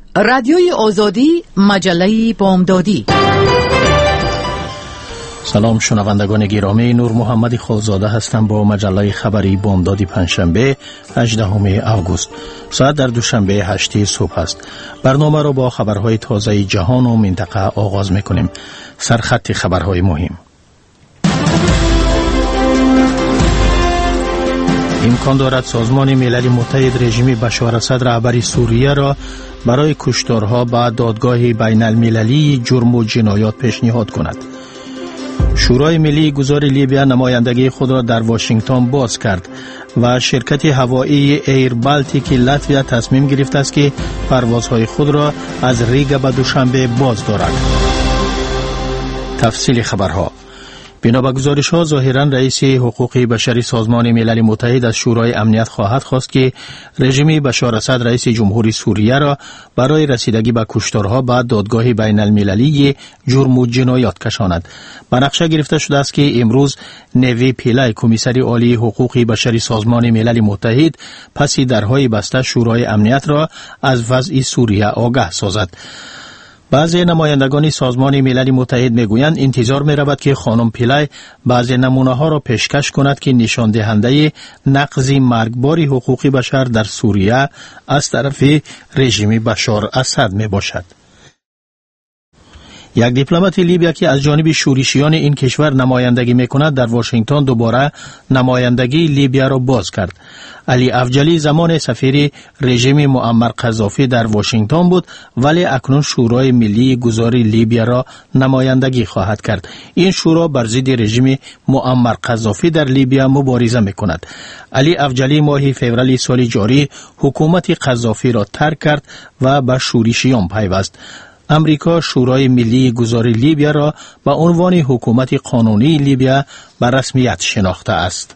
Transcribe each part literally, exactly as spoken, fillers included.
رادیوی آزادی، مجله بامدادی. سلام شنوندگان گرامی، نور محمد خالزاده هستم با مجله خبری بامدادی پنجشنبه هجدهم اوگوست. ساعت در دوشنبه هشت صبح است. برنامه را با خبرهای تازه جهان و منطقه آغاز می‌کنیم. سرخط خبرهای مهم. امکان دارد سازمان ملل متحد رژیم بشار اسد رهبر سوریه را برای کشتارها به دادگاه بین المللی جرم و جنایات پیشنهاد کند. شورای ملی گذار لیبیا نمایندگی خود را در واشنگتن باز کرد و شرکت هوایی ایر بالتیک لاتویا تصمیم گرفته است که پروازهای خود را از ریگا به دوشنبه باز دارد. تفصیل خبرها. بنا به گزارش‌ها ظاهراً رئیس حقوق بشری سازمان ملل متحد از شورای امنیت خواهد خواست که رژیم بشار اسد رئیس جمهوری سوریه را برای رسیدگی به کشتارها به دادگاه بین المللی جرم و جنایات کشاند. به نقشه گرفته شده است که امروز نوی پیلای کمیسر عالی حقوق بشری سازمان ملل متحد پس درهای بسته شورای امنیت را از وضع سوریه آگاه سازد. بعضی نمایندگان سازمان ملل متحد میگویند انتظار می‌رود که خانم پیلای بعضی نمونه‌ها را پیشکش کند که نشان دهنده نقض مرگبار حقوق بشر در سوریه از طرف رژیم بشار اسد میباشد. یک دیپلمات لیبیا که از جانب شورشیان این کشور نمایندگی میکند در واشنگتن دوباره نمایندگی لیبیا را باز کرد. علی افجلی زمان سفیر رژیم معمر قذافی در واشنگتن بود، ولی اکنون شورای ملی گذار لیبیا را نمایندگی خواهد کرد. این شورا بر ضد رژیم معمر قذافی در لیبیا مبارزه میکند. علی افجلی ماه فوریه سال جاری حکومت قذافی را ترک کرد و به شورشیان پیوست. امریکا شورای ملی گذار لیبیا را به عنوان حکومت قانونی لیبیا به رسمیت شناخته است.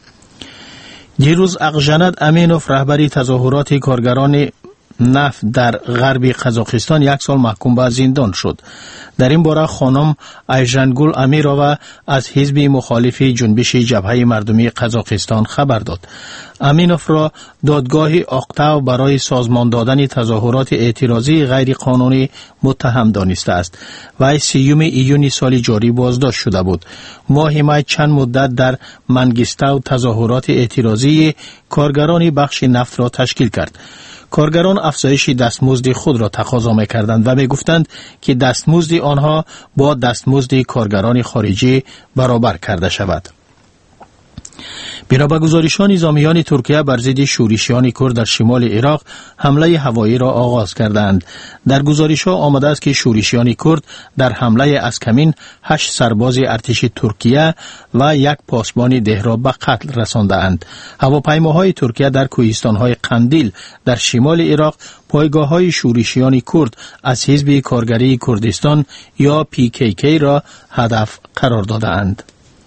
دیروز اقژند امینوف رهبری تظاهرات کارگران نفت در غرب قزاقستان یک سال محکوم به زندان شد. در این باره خانم ایژنگول امیرووا از حزب مخالف جنبش جبهه مردمی قزاقستان خبر داد. امینوف را دادگاه اقتاو برای سازمان دادن تظاهرات اعتراضی غیر قانونی متهم دانسته است. وی سیوم ایون سال جاری بازداشت شده بود. ماه می چند مدت در منگیستاو تظاهرات اعتراضی کارگران بخش نفت را تشکیل کرد. کارگران افزایش دستمزد خود را تقاضا می‌کردند و می‌گفتند که دستمزد آنها با دستمزد کارگران خارجی برابر کرده شود. بنا به گزارش‌ها نظامیان ترکیه بر ضد شورشیان کرد در شمال عراق حمله هوایی را آغاز کردند. در گزارش‌ها آمده است که شورشیان کرد در حمله از کمین هشت سرباز ارتش ترکیه و یک پاسبان ده را به قتل رساندند. هواپیماهای ترکیه در کوهستان‌های قندیل در شمال عراق پایگاه‌های شورشیان کرد از حزب کارگری کردستان یا پی کی کی را هدف قرار دادند.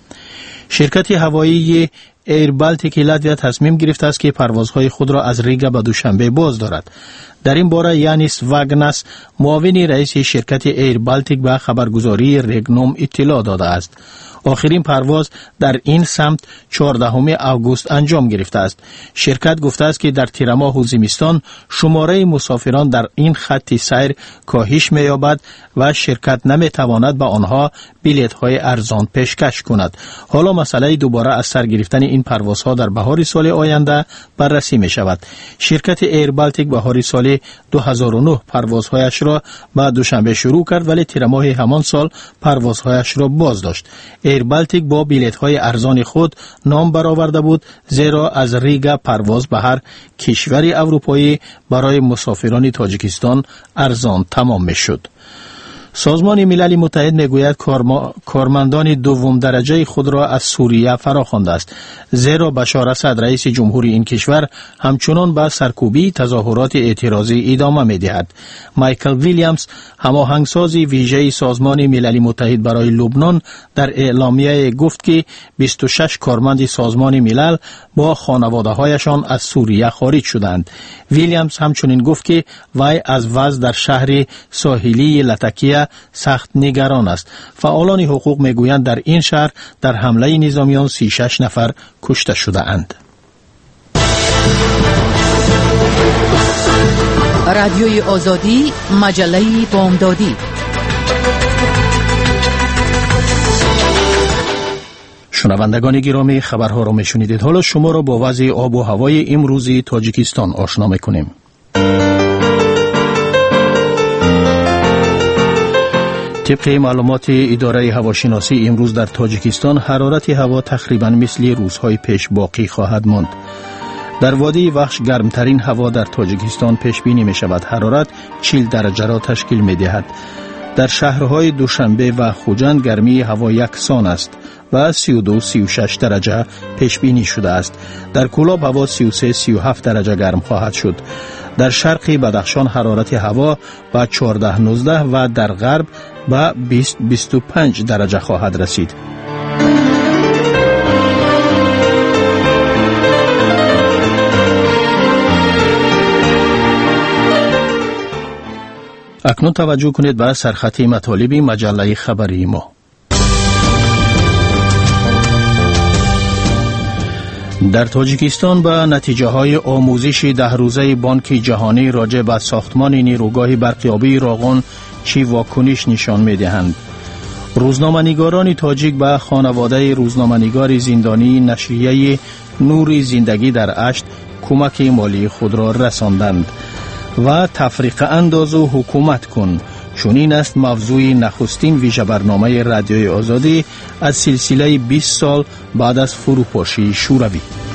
شرکت هوایی ایر بالتیک لاتویا تصمیم گرفته است که پروازهای خود را از ریگا به دوشنبه باز دارد. در این باره یانیس واگناس معاون رئیس شرکت ایر بالتیک به خبرگزاری رگنوم اطلاع داده است. آخرین پرواز در این سمت چهاردهم اوگوست انجام گرفته است. شرکت گفته است که در تیر ماه و زمستان شماره مسافران در این خط سیر کاهش می‌یابد و شرکت نمی‌تواند به آنها بلیط‌های ارزان پیشکش کند. حالا مسئله دوباره از سر گرفتن این پروازها در بهار سال آینده بررسی می‌شود. شرکت ایر بالتیک بهار سال دو هزار و نه پروازهایش را به دوشنبه شروع کرد، ولی تیر ماه همان سال پروازهایش را باز داشت. ایر بالتیک با بلیط‌های ارزان خود نام برآورده بود، زیرا از ریگا پرواز به هر کشور اروپایی برای مسافران تاجیکستان ارزان تمام می‌شد. سازمان ملل متحد میگوید کارمندان دوم درجه خود را از سوریه فراخوانده است، زیرا بشار اسد رئیس جمهوری این کشور همچنان به سرکوبی تظاهرات اعتراضی ادامه میدهد. مایکل ویلیامز هماهنگساز ویژه سازمان ملل متحد برای لبنان در اعلامیه گفت که بیست و شش کارمند سازمان ملل با خانواده‌هایشان از سوریه خارج شدند. ویلیامز همچنین گفت که وی از وضع در شهر ساحلی لتکیه سخت نگران است. فعالان حقوق میگویند در این شهر در حمله نظامیان سی و شش نفر کشته شده اند. رادیوی آزادی، مجله بامدادی. شنوندگان گرامی، خبرها را میشنیدید. حالا شما را با وضع آب و هوای امروزی تاجیکستان آشنا میکنیم. طبق معلومات اداره هواشناسی امروز در تاجیکستان حرارت هوا تقریبا مثل روزهای پیش باقی خواهد ماند. در وادی وخش گرمترین هوا در تاجیکستان پیش بینی می شود. حرارت چهل درجه را تشکیل می دهد. در شهرهای دوشنبه و خوجند گرمی هوا یکسان است و سی و دو سی و شش درجه پیش بینی شده است. در کولاب هوا سی و سه سی و هفت درجه گرم خواهد شد. در شرق بدخشان حرارت هوا به چهارده نوزده و در غرب به بیست بیست و پنج درجه خواهد رسید. اکنون توجه کنید به سرخط مطالب مجله خبری ما. در تاجیکستان به نتیجه های آموزش ده روزه بانک جهانی راجع به ساختمان نیروگاه برقیابی راغون چی واکنش نشان می دهند؟ روزنامه‌نگاران تاجیک به خانواده روزنامه‌نگار زندانی نشریه نور زندگی در اشت کمک مالی خود را رساندند و تفریق انداز و حکومت کن. چنین است موضوع نخستین ویژه برنامه رادیوی آزادی از سلسله بیست سال بعد از فروپاشی شوروی.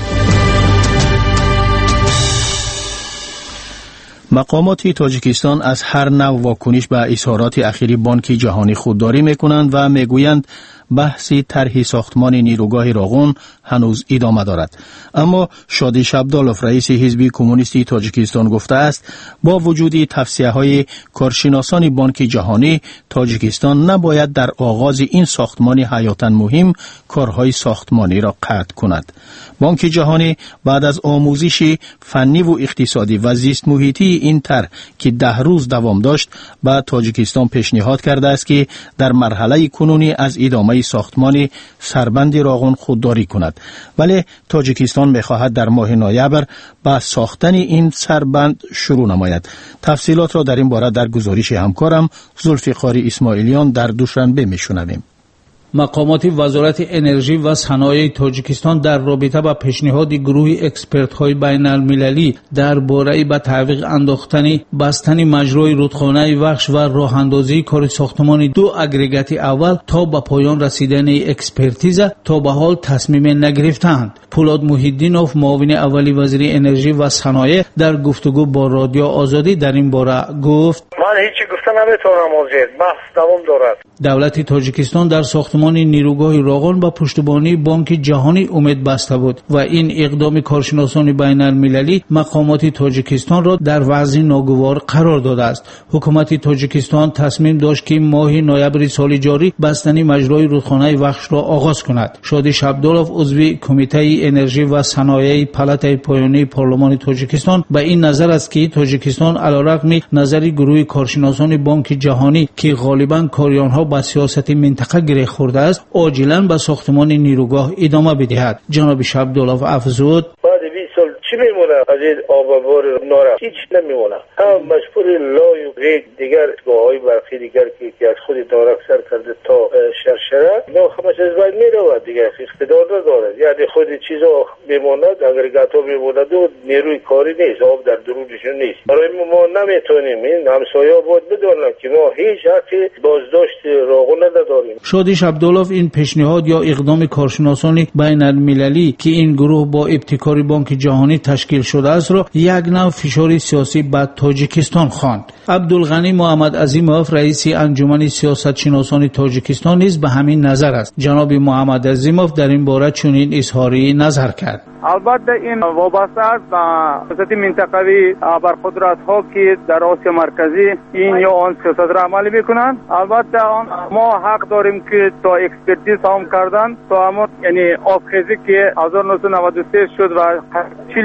مقامات تاجیکستان از هر نوع واکنش به اظهارات اخیری بانک جهانی خودداری میکنند و میگویند بحث طرح ساختمان نیروگاه راغون هنوز ادامه دارد. اما شادی شبدالوف رئیس حزب کمونیستی تاجیکستان گفته است با وجود توصیه های کارشناسان بانک جهانی تاجیکستان نباید در آغاز این ساختمان حیاتاً مهم کارهای ساختمانی را قطع کند. بانک جهانی بعد از آموزش فنی و اقتصادی و زیست محیطی این طرح که ده روز دوام داشت به تاجیکستان پیشنهاد کرده است که در مرحله کنونی از ادامه ساختمان سربند راغون خودداری کند، ولی تاجیکستان می‌خواهد در ماه نوامبر با ساختن این سربند شروع نماید. تفصیلات را در این باره در گزارش همکارم ذوالفقار اسماعیلیان در دوشنبه میشنویم. مقامات وزارت انرژی و صنایع تاجیکستان در رابطه با پیشنهاد گروه اکسپرت‌های بین‌المللی درباره به تعویق انداختن بستن مجرای رودخانه وخش و راه‌اندازی کار ساختمان دو اگریگات اول تا به پایان رسیدن اکسپرتیز تا به حال تصمیم نگرفتند. پولاد محیدینوف معاون اولی وزیر انرژی و صنایع در گفتگو با رادیو آزادی در این باره گفت: من هیچ گفته نمیتونم آزاد، بحث دوام دارد. دولت تاجیکستان در ساختمان نیروگاه راغون با پشتیبانی بانک جهانی امید بسته بود و این اقدام کارشناسان بین المللی مقامات تاجیکستان را در وضع ناگوار قرار داده است. حکومت تاجیکستان تصمیم داشت که ماه نوامبر سال جاری بستن مجرای رودخانه وخش را آغاز کند. شادی شبدالوف عضو کمیته انرژی و صنایع پالاتای پایانی پارلمان تاجیکستان به این نظر است که تاجیکستان علیرغم نظر گروه کارشناسان بانک جهانی که غالبا کاریانها با سیاست منطقه گره خورده است عاجلا به ساختمان نیروگاه ادامه بدهد. جناب شبدالوف افزود: بعد بیست سال چی میمونه از این آب و بار نارفت؟ هیچ نمیمونه. هم مشغول لای و ریگ دیگر گاههای برقی دیگر که, که از خود دارک سر کرده تا شرشره نه همش از باید میرود دیگر اقتدار نداره. یعنی خود چیزا میموند، اگریگات ها میموند و نیروی کاری نیست، آب در درونشون نیست. برای ما نمیتونیم این همسایه باید بدونن که ما هیچ حقی بازداشت راغون نداریم. شادی شبدالوف این پیشنهاد یا اقدام کارشناسان بین المللی که این گروه با ابتکار بانک جهانی تشکیل شده است را یک نوع فشار سیاسی بر تاجیکستان خواند. عبدالغنی محمد عظیموف رئیس انجمن سیاستشناسان تاجیکستان نیز به همین نظر است. جناب محمد عظیموف در این باره چنین اظهاری نظر کرد: البته این وابسته است به سیاست منطقوی ابرقدرت‌ها که در آسیا مرکزی این یا آن سیاست را عمل می‌کنند. البته ما حق داریم که تا اکسپرتیز هم کردن تا همون یعنی آبخیزی که هزار و نهصد و نود و سه شد و چهل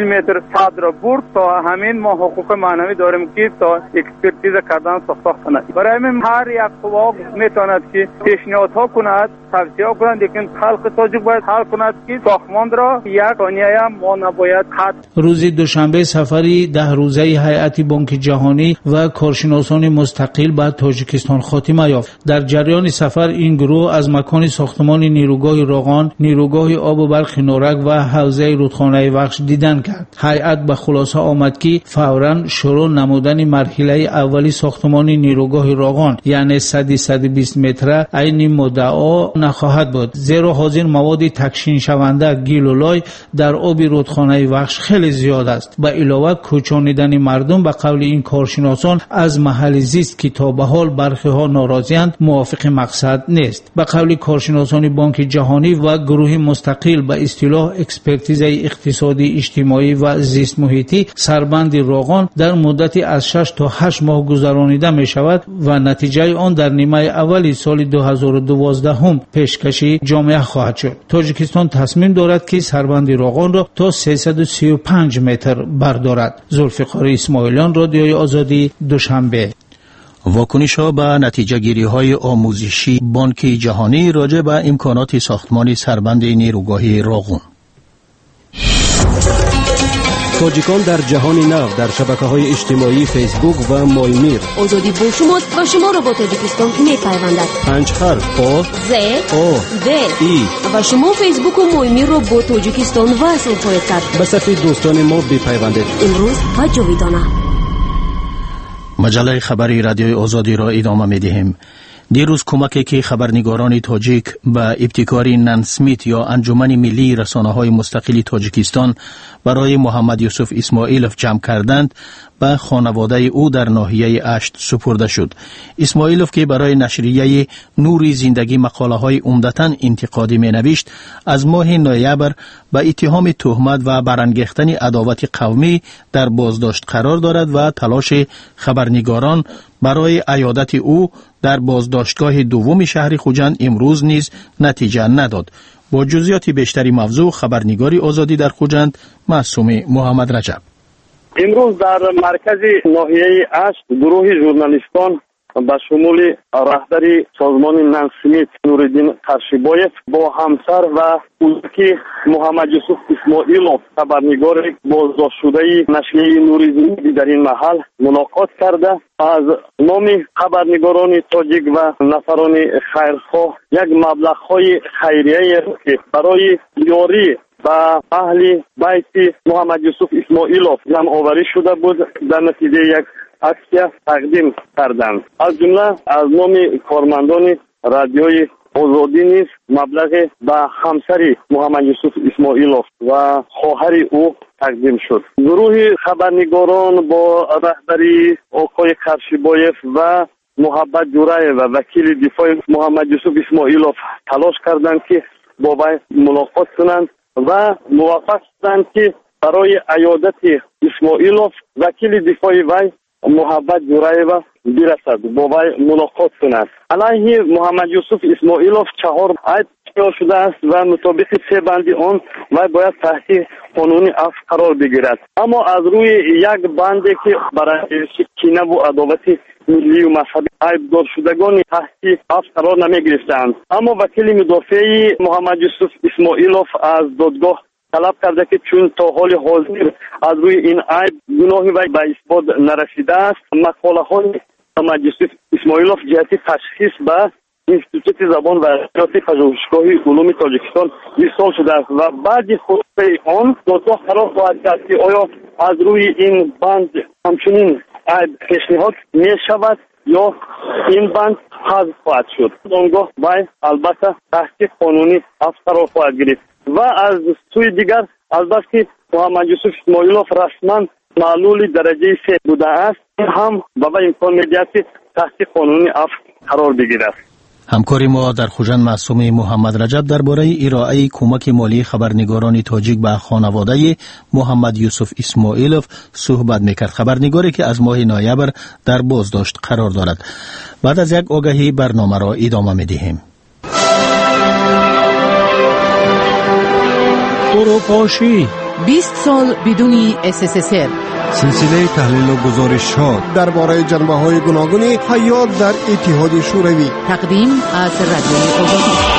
متر صد را برد. تا همین ما حقوق معنوی داریم که تا اکسپرتیز کردن ساخت کنند. برای همین هر یک قوا میتواند که پیشنهادها کند، توصیه کند، لیکن خلق تاجیک باید حل کند که ساختمان را یک ثانیه هم ما نباید قطع. روز دوشنبه سفری ده روزه هیئت بانک جهانی و کارشناسان مستقل به تاجیکستان خاتمه یافت. در جریان سفر این گروه از مکان ساختمان نیروگاه راغان، نیروگاه آب و برق نورک و حوزه رودخانه وخش دیدن کرد. هیئت به خلاصه آمد که فوراً شروع نمودن مرحله اولی ساختمان نیروگاه راغان یعنی صد صد و بیست متر عین مدعا نخواهد بود، زیرا حاضر مواد تکشین شونده گیل و لای در آب رودخانه وخش خیلی زیاد است. به علاوه کوچانیدن مردم به قول این کارشناسان از محل زیست که تا به حال برخی ها ناراضی‌اند موافق مقصد نیست. به قول کارشناسان بانک جهانی و گروه مستقل به اصطلاح اکسپرتیز اقتصادی اجتماعی و زیست محیطی، سربند راغان در مدت از شش تا هشت ماه گذرانیده می شود و نتیجه آن در نیمه اولی سال دو هزار و دوازده هم پیشکشی جامعه خواهد شد. تاجیکستان تصمیم دارد که سربند راغان را تا سیصد و سی و پنج متر بردارد. ذوالفقار اسماعیلیان، رادیوی آزادی، دوشنبه. واکنش ها به نتیجه گیری های آموزشی بانک جهانی راجع به امکانات ساختمان سربند نیروگاه راغون. تاجیکان در جهان نو در شبکه‌های اجتماعی فیسبوک و مایمیر. آزادی با شماست و شما را با تاجیکستان می‌پیوندد. پنج حرف آ ز او د ای و شما فیسبوک و مایمیر را با تاجیکستان وصل خواهید کرد. به صفحه دوستان ما بپیوندید. امروز و جاویدانه. مجله خبری رادیوی آزادی را ادامه می‌دهیم. دیروز کمکی که خبرنگاران تاجیک به ابتکاری نان سمیت یا انجمن ملی رسانه‌های مستقل تاجیکستان برای محمد یوسف اسماعیلوف جمع کردند به خانواده او در ناحیه اشت سپرده شد. اسماعیلوف که برای نشریه نوری زندگی مقاله‌های عمدتاً انتقادی می‌نوشت، از ماه نوامبر به اتهام تهمت و برانگیختن عداوت قومی در بازداشت قرار دارد و تلاش خبرنگاران برای عیادت او در بازداشتگاه دوم شهر خوجند امروز نیز نتیجه نداد. با جزئیات بیشتری موضوع خبرنگاری آزادی در خوجند معصوم محمد رجب. امروز در مرکز ناحیه اشت گروه ژورنالیستان با شمول رهبری سازمان نان سمیت نوردین قرشیبایف با همسر و کودکی محمد یوسف اسماعیلوف خبرنگار بازداشت شده نشریه نوری زندگی در این محل ملاقات کرده از نام خبرنگاران تاجیک و نفران خیرخواه یک مبلغ‌های خیریه که برای یاری با اهل بیت محمد یوسف اسماعیلوف جمع آوری شده بود در نتیجه یک اکسیه تقدیم کردند. از جمله از نام کارمندان رادیوی آزادی نیز مبلغ به همسر محمد یوسف اسماعیلوف و خواهر او تقدیم شد. گروه خبرنگاران با رهبری آقای قرشیبایف و محبت جورای و وکیل دفاع محمد یوسف اسماعیلوف تلاش کردند که با وی ملاقات کنند و موفق شدند که برای عیادت اسماعیلوف وکیل دفاع وی محبت جورایو برسد با وی ملاقات کند. علیه محمد یوسف اسماعیلوف چهار عیب پیدا شده است و مطابق سه بند آن وی باید تحت قانون عفو قرار بگیرد، اما از روی یک بند که برای کینه و عداوت ملی و مذهبی عیب دار شدگان تحت عفو قرار نمی گرفتند. اما وکیل مدافع محمد یوسف اسماعیلوف از دادگاه طلب کرده که چون تا حال حاضر از روی این عیب گناه وی به اثبات نرسیده است، مقاله های محمد یوسف اسماعیلوف جهت تشخیص به انستیتوت زبان و ارشاد پژوهشگاه علوم تاجیکستان ارسال شده است و بعد خطبه آن دادگاه قرار خواهد کرد که آیا از روی این بند همچنین عیب پیشنهاد می شود یا این بند حذف خواهد شد. آنگاه وی البته تحت قانونی عفو قرار خواهد گرفت و از سوی دیگر البته محمد یوسف اسماعیلوف رسما معلول درجه سه بوده است، هم به وی امکان می‌دهد که تحت قانونی عفو قرار بگیرد. همکار ما در خوجند معصوم محمد رجب درباره ارائه کمک مالی خبرنگاران تاجیک به خانواده محمد یوسف اسماعیلوف صحبت میکرد. خبرنگاری که از ماه نوامبر در بازداشت قرار دارد. بعد از یک آگهی برنامه را ادامه میدهیم. فروپاشی بیست سال بدون اس اس اس ار. سلسله تحلیل و گزارش‌ها درباره جنبه‌های گوناگون حیات در اتحاد شوروی. تقدیم از رادیوی آزادی.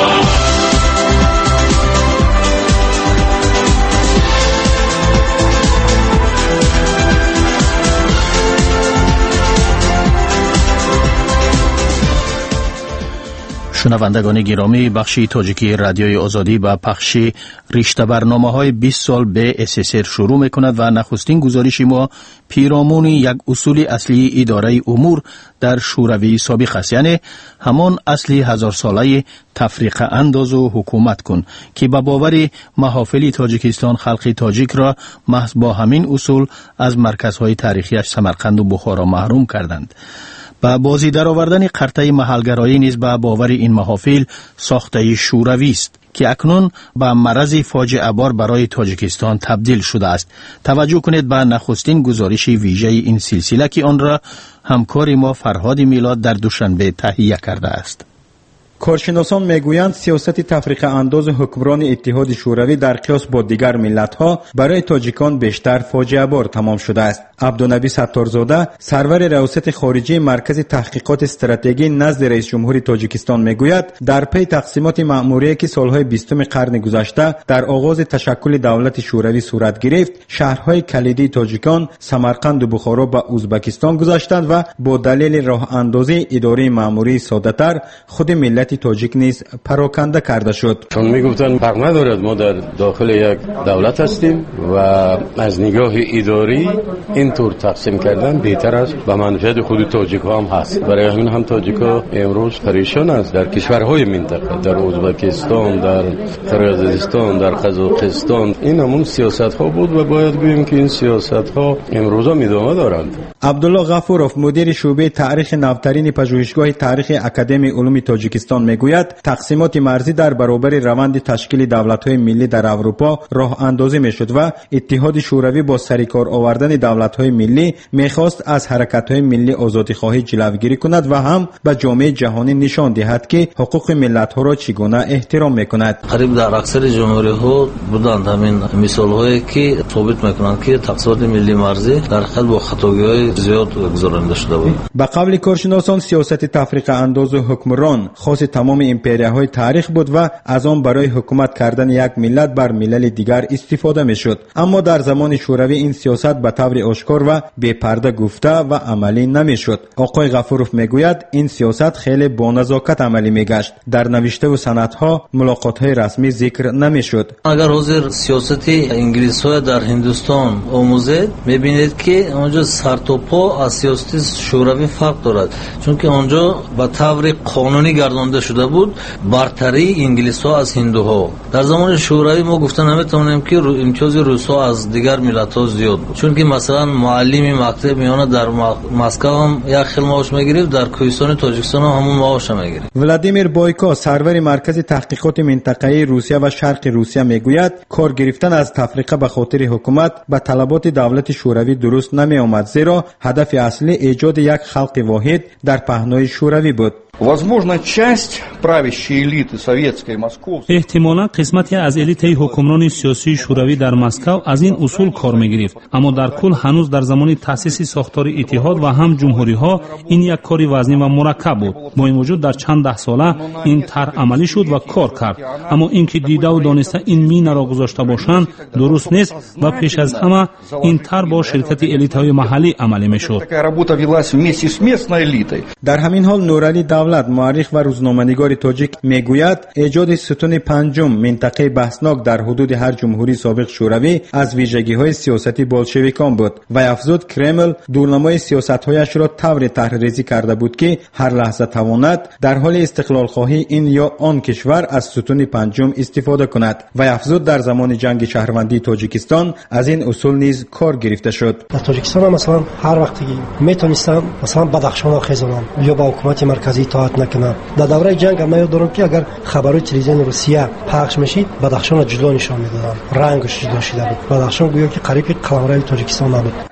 شنوندگان گرامی، بخش تاجیکی رادیوی آزادی با پخش رشته برنامه‌های بیست سال به اس اس ار شروع می‌کند و نخستین گزارش ما پیرامون یک اصول اصلی اداره امور در شوروی سابق است، یعنی همان اصلی هزار ساله تفریق انداز و حکومت کن که به باور محافل تاجیکستان خلق تاجیک را محض با همین اصول از مرکزهای تاریخیش سمرقند و بخارا محروم کردند. با بازی در آوردن قرطه محلگرایی نیز به باور این محافل ساخته شوروی است که اکنون به مرض فاجعه بار برای تاجیکستان تبدیل شده است. توجه کنید به نخستین گزارش ویژه این سلسله که آن را همکار ما فرهاد میلاد در دوشنبه تهیه کرده است. کارشناسان میگویند سیاست تفریق انداز حکمران اتحاد شوروی در قیاس با دیگر ملت‌ها برای تاجیکان بیشتر فاجعه بار تمام شده است. عبدالنبی ستارزاده، سرور ریاست خارجی مرکز تحقیقات استراتژی نزد رئیس جمهور تاجیکستان میگوید در پی تقسیمات مأموریه که سالهای بیستم قرن گذشته در آغاز تشکل دولت شوروی صورت گرفت، شهرهای کلیدی تاجیکان سمرقند و بخارا به ازبکستان گذاشتند و با دلیل راه اندازی اداره مأموری ساده‌تر خود ملت تاجیک نیز پراکنده کرده شد. چون میگفتن فرق ندارد، ما در داخل یک دولت هستیم و از نگاه اداری اینطور تقسیم کردن بهتر است، به منفعت خود تاجیک ها هم هست. برای همین هم تاجیک ها امروز پریشان است در کشورهای منطقه، در ازبکستان، در قرقیزستان، در قزاقستان. این همون سیاست ها بود و باید گوییم که این سیاست ها امروز هم ادامه دارند. عبدالله غفورов، مدیر شعبه تاریخ نوترین پژوهشگاه تاریخ اکادمی علوم تاجیکستان میگوید تقسیمات مرزی در برابر روند تشکیل دولت‌های ملی در اروپا راه اندازی میشد و اتحاد شوروی با سرکار آوردن دولت‌های ملی میخواست از حرکت‌های ملی آزادی‌خواهی جلوگیری کند و هم به جامعه جهانی نشان دهد که حقوق ملت‌ها را چگونه احترام میکند. قریب در اکثر جمهوری‌ها بودند همین مثال‌هایی که ثابت میکنند که تقسیمات ملی مرزی در حقیقت با خطاگی‌های زیاد گذرانده شده بود. به قول کارشناسان سیاست تفریق انداز حکمران خاص تمام امپریاهای تاریخ بود و از آن برای حکومت کردن یک ملت بر ملل دیگر استفاده میشد. اما در زمان شوروی این سیاست به طور آشکار و بی پرده گفته و عملی نمیشد. آقای غفورov میگوید این سیاست خیلی با نزاکت عملی میگشت. در نوشته و سندها ملاقات‌های رسمی ذکر نمیشد. اگر حاضر سیاست انگلیس‌ها در هندوستان آموزید میبینید که آنجا سر تا پا از سیاست شوروی فرق دارد، چون که آنجا به طور قانونی گردانده شده بود برتری انگلیس‌ها از هندوها. در زمان شوروی ما گفتن نمیتونیم که امتیاز روس‌ها از دیگر ملت‌ها زیاد بود، چون که مثلا معلم مکتب میانه در مسکو هم یک خیل معاش میگرفت، در کوهستان تاجیکستان هم همون معاش میگرفت. ولادیمیر بایکو، سرور مرکز تحقیقات منطقه‌ای روسیه و شرق روسیه میگوید کار گرفتن از تفریقه به خاطر حکومت به طلبات دولت شوروی درست نمی آمد، زیرا هدف اصلی ایجاد یک خلق واحد در پهنای شوروی بود. Возможно, часть правящей элиты советской московской احتمالاً قسمتی از الیت حکمران سیاسی شوروی در مسکو از این اصول کار می‌گرفت، اما در کل هنوز در زمان تأسیس ساختار اتحاد و هم جمهوری‌ها این یک کاری وزنی و مرکب بود. با این وجود در چند ده ساله این طرح عملی شد و کار کرد، اما اینکه دیده و دانسته این مینه را گذاشته باشند درست نیست و پیش از همه این طرح با شرکت الیت‌های محلی عملی می‌شد. در همین حال نورعلی دولت، مورخ و روزنامه‌نگار تاجیک میگوید ایجاد ستون پنجم منطقه بحثناک در حدود هر جمهوری سابق شوروی از ویژگی‌های سیاستی بولشویکان بود و افزود کرمل دورنمای سیاست‌هایش را طور طرح‌ریزی کرده بود که هر لحظه تواند در حال استقلال خواهی این یا آن کشور از ستون پنجم استفاده کند و افزود در زمان جنگ شهروندی تاجیکستان از این اصول نیز کار گرفته شد. در تاجیکستان مثلا هر وقتی میتونستم مثلا بدخشان خیزونم یا با حکومت مرکزی اطاعت نکنم. در دوره جنگ من یادم که اگر خبرهای تلویزیون روسیه پخش میشید بدخشان را جدا نشان میدادن، رنگش جدا شده بود. بدخشان گویا که قریب قلمرو تاجیکستان نبود.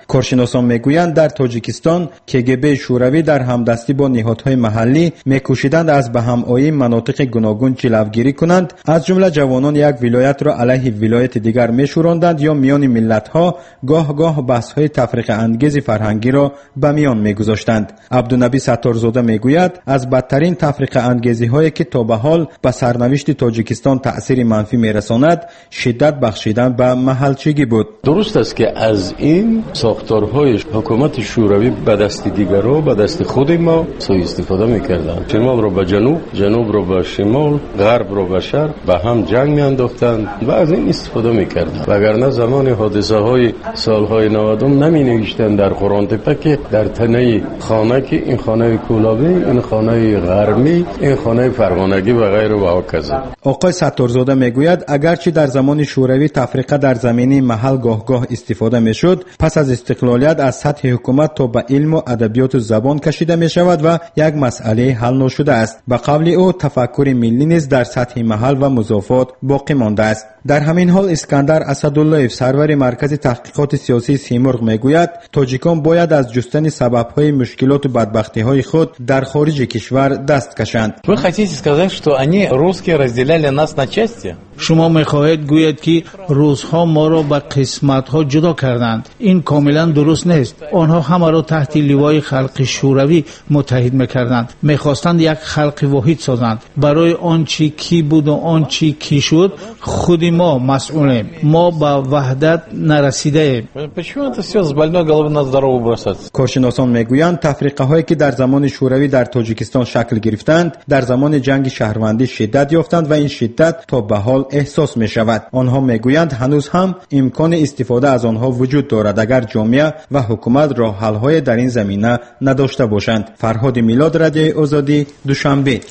کارشناسان میگویند در تاجیکستان کگب شوروی در همدستی با نهادهای محلی میکوشیدند از به همایی مناطق گوناگون جلوگیری کنند، از جمله جوانان یک ولایت را علیه ولایت دیگر میشوراندند یا میان ملت‌ها گاه گاه بحث‌های تفریق انگیز فرهنگی را به میان میگذاشتند. عبدالنبی ستارزاده میگوید از بدترین تفریق انگیزی‌هایی که تا به حال به سرنوشت تاجیکستان تأثیر منفی میرساند شدت بخشیدن به محلچگی بود. درست است که از این ساختارهای حکومت شوروی به دست دیگرها به دست خود ما سوء استفاده میکردند. شمال رو به جنوب، جنوب رو به شمال، غرب رو به شرق به هم جنگ میانداختند و از این استفاده میکردند. وگرنه زمان حادثه های سالهای نودم نمی نوشتند در قرآن تپه که در تنه خانه که این خانه کولابی، این خانه غرمی، این خانه فرغانگی و غیره و هکذا. آقای ستارزاده میگوید اگرچه در زمان شوروی تفریقه در زمینه محل گاه گاه استفاده میشد، پس از استقلالیت از سطح حکومت تا به علم و ادبیات و زبان کشیده می شود و یک مسئله حل نشده است. به قول او تفکر ملی نیز در سطح محل و مضافات باقی مانده است. در همین حال اسکندر اسدالله سرور مرکز تحقیقات سیاسی سیمرغ میگوید تاجیکان باید از جستن سبب‌های مشکلات و بدبختی‌های خود در خارج کشور دست کشند. Вы хотите сказать, что они русские разделяли нас на части? شما میخواهید گویید که روزها ما را به قسمت‌ها جدا کردند. این کاملا درست نیست. آنها همه را تحت لوای خلق شوروی متحد میکردند. میخواستند یک خلق واحد سازند. برای آنچه کی بود و آنچه کی شد خود ما مسئولیم. ما به وحدت نرسیده ایم. Почему это все с больной головы на здоровую бросаться? کارشناسان میگویند تفریقه هایی که در زمان شوروی در تاجیکستان شکل گرفتند در زمان جنگ شهروندی شدت یافتند و این شدت تا به حال احساس می شود. آنها میگویند هنوز هم امکان استفاده از آنها وجود دارد اگر جامعه و حکومت راه حل های در این زمینه نداشته باشند. فرهاد میلاد، رادیوی آزادی، دوشنبه.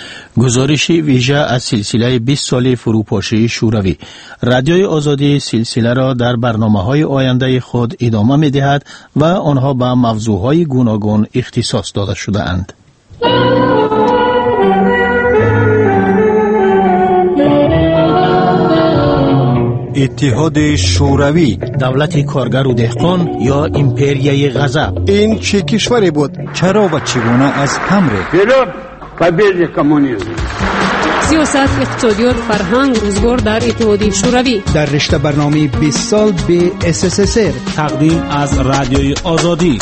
گزارش ویژه از سلسله بیست ساله فروپاشی شوروی. رادیوی آزادی سلسله را در برنامه‌های آینده خود ادامه می‌دهد و آنها به موضوعهای گوناگون اختصاص داده شده‌اند. اتحاد شوروی، دولت کارگر و دهقان یا امپریای غضب. این چه کشوری بود؟ چرا و چگونه از هم ریخت؟ победе коммунизма. سیاست، اقتصادیات، فرهنگ، روزگار در اتحاد شوروی. در رشته برنامه بیست سال به اس اس اس ار. تقدیم از رادیوی آزادی.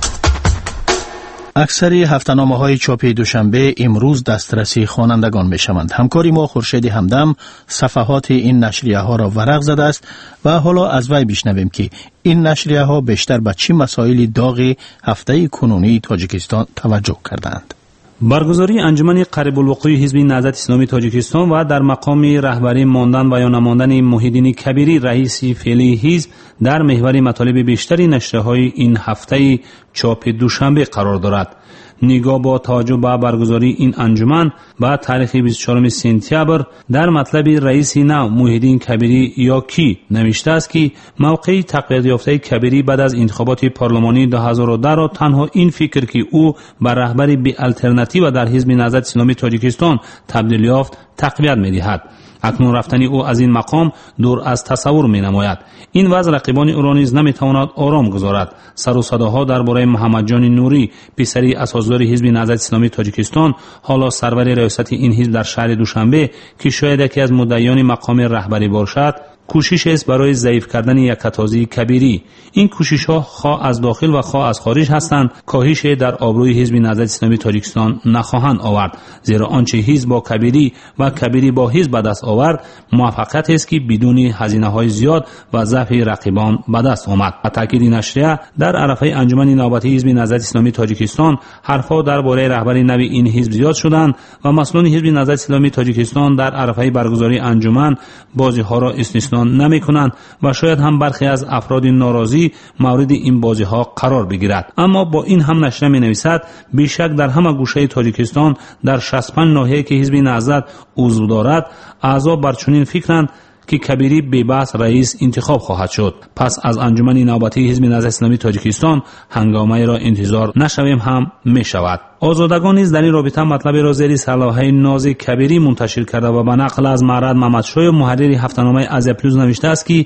اکثر هفته‌نامه های چاپی دوشنبه امروز دسترسی خوانندگان می شوند. همکاری ما خورشید همدم صفحات این نشریه ها را ورق زده است و حالا از وی بشنویم که این نشریه ها بیشتر به چه مسائل داغ هفته کنونی تاجیکستان توجه کردند. برگزاری انجمن قریب الوقوع حزب نهضت اسلامی تاجیکستان و در مقام رهبری ماندن و یا نماندن محیدین کبیری رئیس فعلی حزب در محور مطالب بیشتری نشریه‌های این هفته چاپ دوشنبه قرار دارد. نگاه با توجه به برگزاری این انجمن با تاریخ بیست و چهارم سپتامبر در مطلب رئیس نو محیدین کبیری یا کی نوشته است که موقع تقویت یافته کبیری بعد از انتخابات پارلمانی دو هزار و ده را تنها این فکر که او به رهبری بی الترناتیو در حزب نهضت اسلامی تاجیکستان تبدیل یافت تقویت می‌دهد. اکنون رفتن او از این مقام دور از تصور می نماید. این وضع رقیبان او را نیز نمی تواند آرام گذارد. سر و صداها درباره محمد جان نوری پسری اساسدار حزب نهضت اسلامی تاجیکستان حالا سرور ریاست این حزب در شهر دوشنبه که شاید یکی از مدعیان مقام رهبری باشد کوشش است برای ضعیف کردن یک کتازی کبیری. این کوشش ها خواه از داخل و خواه از خارج هستند کاهش در آبروی حزب نهضت اسلامی تاجیکستان نخواهند آورد، زیرا آنچه حزب با کبیری و کبیری با حزب به دست آورد موفقیت است که بدون هزینه های زیاد و ضعف رقیبان به دست آمد. با تاکید نشریه در عرفه انجمن نوبتی حزب نهضت اسلامی تاجیکستان حرفها درباره رهبری نو این حزب زیاد شدند و مسئولان حزب نهضت اسلامی تاجیکستان در عرفه برگزاری انجمن بازی ها را استثنا نمی کنند و شاید هم برخی از افراد ناراضی مورد این بازی ها قرار بگیرد. اما با این هم نشریه می نویسد بیشک در همه گوشه تاجیکستان در شصت و پنج ناحیه که حزب نهضت عضو دارد اعضا بر چنین فکرند که کبیری بی‌بحث رئیس انتخاب خواهد شد. پس از انجمن نوبتی حزب نهضت اسلامی تاجیکستان هنگامه را انتظار نشویم هم می شود. آزادگان نیز در این رابطه مطلب را زیر صلاحی ناز کبیری منتشر کرده و به نقل از معرض محمد شاه محرر هفته‌نامه از پلوز نوشته است که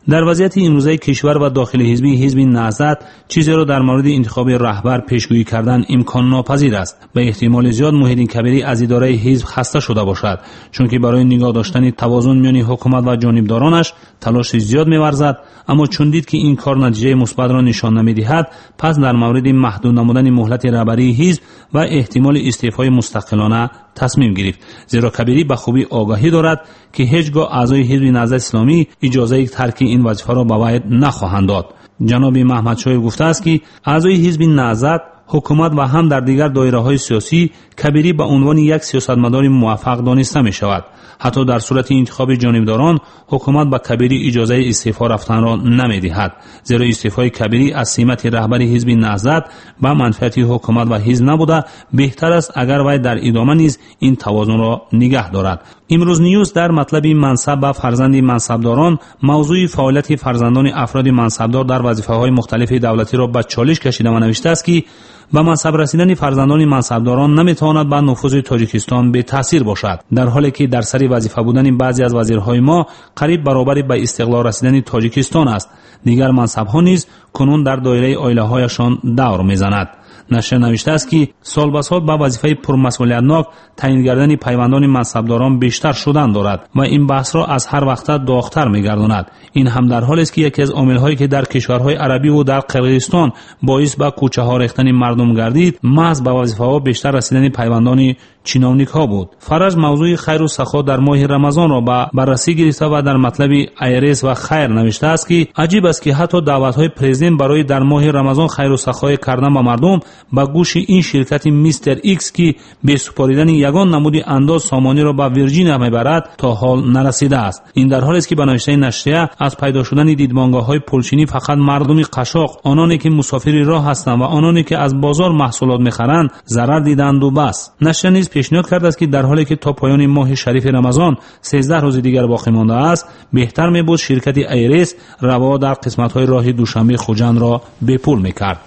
در وضعیت امروزه کشور و داخل حزبی حزب نهضت چیزی را در مورد انتخاب رهبر پیشگویی کردن امکان ناپذیر است و احتمال زیاد محیدین کبیری از اداره حزب خسته شده باشد، چون که برای نگاه داشتن توازن میان حکومت و جانبدارانش تلاش زیاد می‌ورزد، اما چون دید که این کار نتیجه مثبت را نشان نمی‌دهد، پس در مورد محدود نمودن مهلت رهبری حزب و احتمال استعفای مستقلانه تصمیم گرفت، زیرا کبیری به خوبی آگاهی دارد که هیچگاه اعضای حزب نهضت اسلامی اجازه ترک این وظیفه را به وی نخواهند داد. جناب محمد شایع گفته است که اعضای حزب نهضت، حکومت و هم در دیگر دایره‌های سیاسی کبیری به عنوان یک سیاستمدار موفق دانسته می شود. حتی در صورت انتخاب جانبداران حکومت به کبیری اجازه استعفا رفتن را نمی‌دهد، زیرا استعفای کبیری از سمت رهبر حزب نهضت به منفعت حکومت و حزب نبوده، بهتر است اگر وی در ادامه نیز این توازن را نگه دارد. امروز نیوز در مطلب منصب و فرزند منصبداران موضوع فعالیت فرزندان افراد منصبدار در وظیفه‌های مختلف دولتی را به چالش کشیده و نوشته است که به منصب رسیدن فرزندان منصبداران نمیتواند به نفوذ تاجیکستان به تاثیر باشد، در حالی که در سر وظیفه بودن بعضی از وزیرهای ما قریب برابر به استقلال رسیدن تاجیکستان است. دیگر منصبها نیز کنون در دایره عائله‌هایشان دور میزند. نشر نوشته است که سال به سال به وظیفه پرمسئولیتناک تعیین کردن پیوندان منصبداران بیشتر شدن دارد و این بحث را از هر وقت داغ‌تر می‌گرداند. این هم در حالی است که یکی از عامل‌هایی که در کشورهای عربی و در قرقیزستان باعث به کوچه‌ها ریختن مردم گردید، محض به وظیفه‌ها بیشتر رسیدن پیوندان چینونیک‌ها بود. فرج موضوع خیر و سخا در ماه رمضان را به بررسی گرفته و در مطلب ایرس و خیر نوشته است که عجیب است که حتی دعوت‌های پرزیدنت برای در ماه رمضان خیر و سخای کردن به مردم با گوش این شرکت میستر ایکس که به سپاریدن یگان نمود انداز سامانی را به ویرجینیا میبرد تا حال نرسیده است. این در حالی است که به نوشته نشریه از پیدا شدن دیدمانگاه‌های پلچینی فقط مردم قشاق، آنانی که مسافری راه هستند و آنانی که از بازار محصولات میخرند ضرر دیدند و بس. نشریه نیز پیشنهاد کرده است که در حالی که تا پایان ماه شریف رمضان سیزده روز دیگر باقی مانده است، بهتر میبود شرکت ایرس روا در قسمت‌های راه دوشنبه خوجند را به پول میکرد.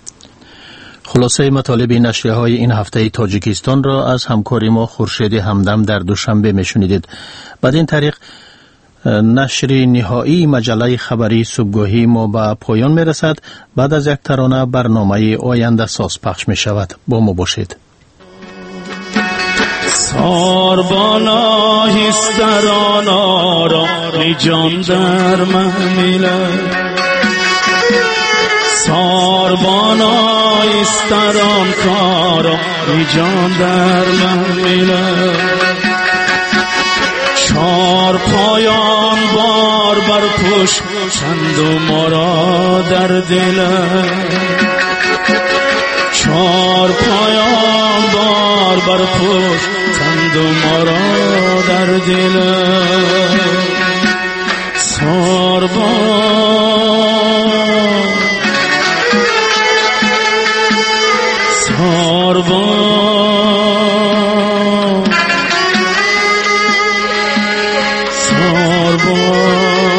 خلاصه مطالب نشریه های این هفته تاجیکستان را از همکاری ما خورشید همدم در دوشنبه میشنیدید. بعد این طریق نشر نهایی مجله خبری صبحگاهی ما به پایان میرسد. بعد از یک ترانه برنامه آینده ساز پخش می شود. با ما باشید. ساربانا هسترانا را جان در محمله، ساربانا استران کارا جان در محمله، چار پایان بار بر پشت چند و مرا در دله، چار پایان بار بر پشت چند و مرا در دله، ساربان ساربان ساربان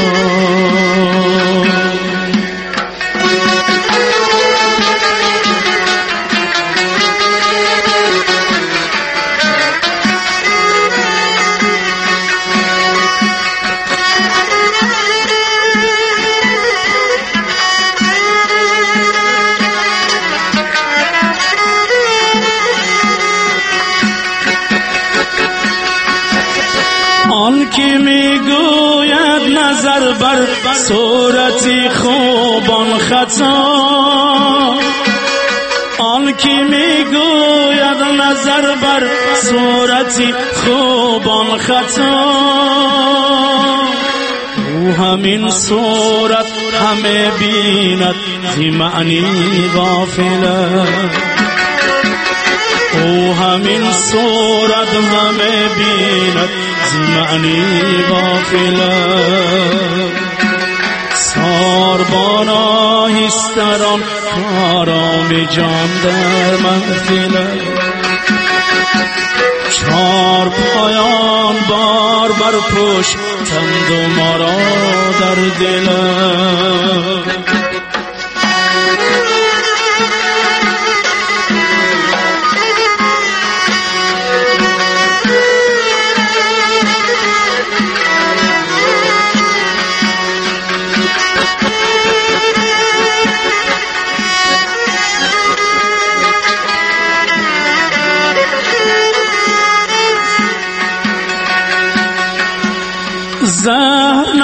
آن که میگوید نظر بر صورتی خوبان خطا، آن که میگوید نظر بر صورتی خوبان خطا، او همین صورت همه بیند زی معنی غافله، او همین صورت همه بیند زی معنی غافله، ساربانا هستران کارام جان در محفله، چار پایان بار بر پشت تند و مرا در دله،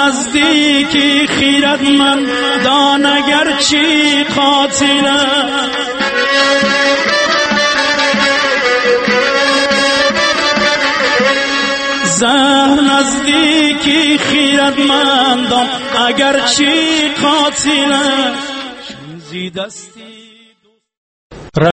نزدیکی خیرتمندان اگرچه قاتله زهر نزدیکی خیرتمندان اگرچه قاتله زی دستی